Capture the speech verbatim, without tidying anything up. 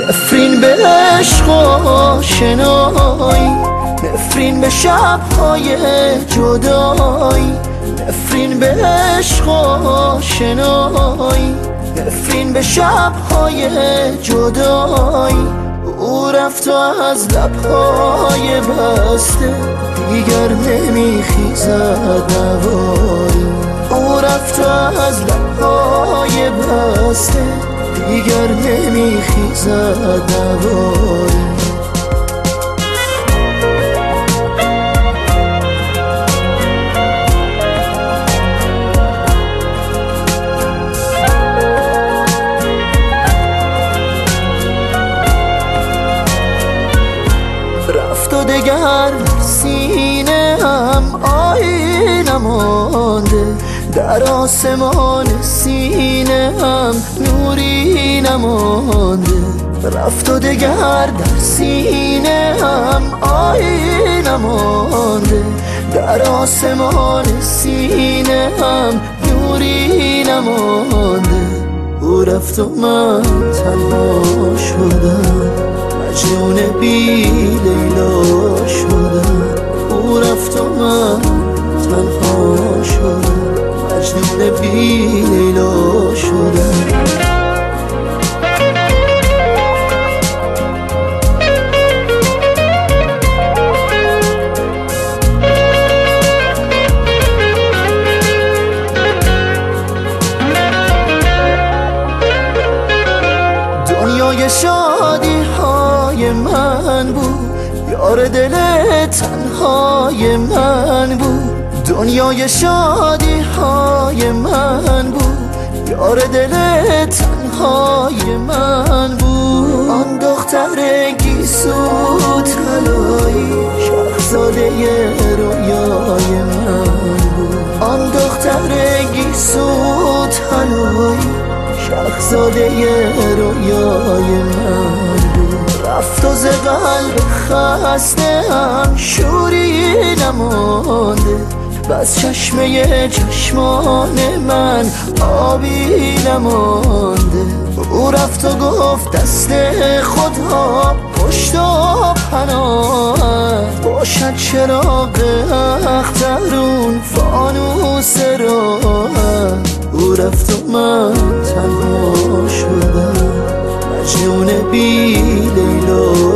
نفرین به عشق آشنایی، نفرین به شب‌های جدایی، نفرین به عشق آشنایی، نفرین به شب‌های جدایی. او رفت و از لب‌های بسته دیگر نمیخیزد نوایی. او رفت و از لب‌های بسته دیگر نمیخیزد نوایی. رفت و دگر سینه هم آیی نمانده، در آسمان سینه هم نوری نمانده. رفت و دگر در سینه هم آیی نمانده، در آسمان سینه هم نوری نمانده. او رفت و من تنها شدم، مجنون بی لیلا شدم. او رفت و من تنها شدم، مجنون بی لیلا شدم. دنیای شادی های من بود، یار دل تنهای من بود. دنیای شادی های من بود، یار دل تنهای من بود. آن دختر گیسو طلایی، شاهزاده رویای من بود. آن دختر گیسو طلایی، شاهزاده رویای من بود. رفت و ز قلب خسته هم شوری نمانده، بس چشمه چشمان من آبی نمانده. او رفت و گفت دست خدا پشت و پناه، باشد چراغ اخترون فانوس راه. او رفت و من تنها شدم، مجنون بی لیلا